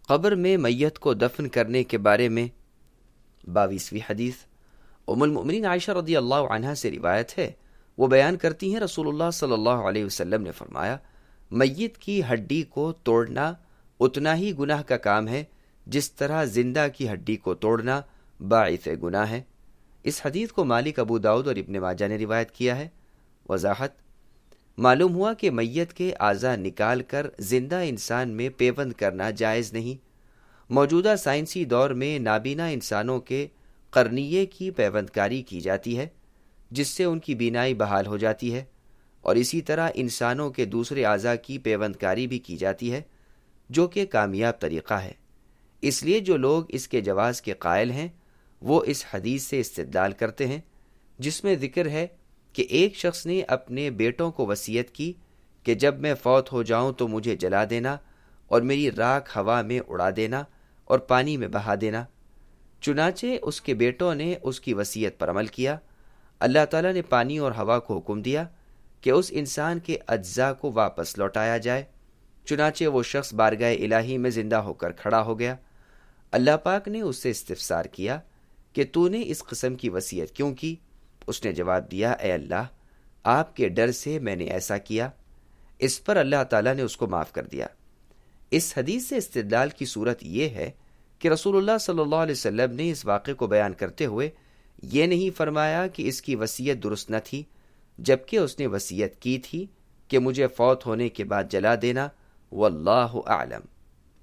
قبر میں میت کو دفن کرنے کے بارے میں 22ویں حدیث ام المؤمنین عائشہ رضی اللہ عنہا سے روایت ہے، وہ بیان کرتی ہیں رسول اللہ صلی اللہ علیہ وسلم نے فرمایا، میت کی ہڈی کو توڑنا اتنا ہی گناہ کا کام ہے جس طرح زندہ کی ہڈی کو توڑنا باعث گناہ ہے۔ اس حدیث کو مالک، ابو داؤد اور ابن ماجہ نے روایت کیا ہے۔ وضاحت: معلوم ہوا کہ میت کے اعضاء نکال کر زندہ انسان میں پیوند کرنا جائز نہیں۔ موجودہ سائنسی دور میں نابینا انسانوں کے قرنیے کی پیوند کاری کی جاتی ہے، جس سے ان کی بینائی بحال ہو جاتی ہے، اور اسی طرح انسانوں کے دوسرے اعضاء کی پیوند کاری بھی کی جاتی ہے، جو کہ کامیاب طریقہ ہے۔ اس لیے جو لوگ اس کے جواز کے قائل ہیں وہ اس حدیث سے استدلال کرتے ہیں جس میں ذکر ہے کہ ایک شخص نے اپنے بیٹوں کو وصیت کی کہ جب میں فوت ہو جاؤں تو مجھے جلا دینا اور میری راکھ ہوا میں اڑا دینا اور پانی میں بہا دینا۔ چنانچہ اس کے بیٹوں نے اس کی وصیت پر عمل کیا۔ اللہ تعالیٰ نے پانی اور ہوا کو حکم دیا کہ اس انسان کے اجزاء کو واپس لوٹایا جائے۔ چنانچہ وہ شخص بارگاہ الہی میں زندہ ہو کر کھڑا ہو گیا۔ اللہ پاک نے اس سے استفسار کیا کہ تو نے اس قسم کی وصیت کیوں کی؟ اس نے جواب دیا، اے اللہ، آپ کے ڈر سے میں نے ایسا کیا۔ اس پر اللہ تعالیٰ نے اس کو معاف کر دیا۔ اس حدیث سے استدلال کی صورت یہ ہے کہ رسول اللہ صلی اللہ علیہ وسلم نے اس واقعے کو بیان کرتے ہوئے یہ نہیں فرمایا کہ اس کی وصیت درست نہ تھی، جبکہ اس نے وصیت کی تھی کہ مجھے فوت ہونے کے بعد جلا دینا۔ واللہ اعلم۔